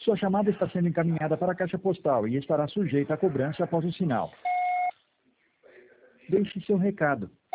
Sua chamada está sendo encaminhada para a caixa postal e estará sujeita à cobrança após o sinal. Deixe seu recado.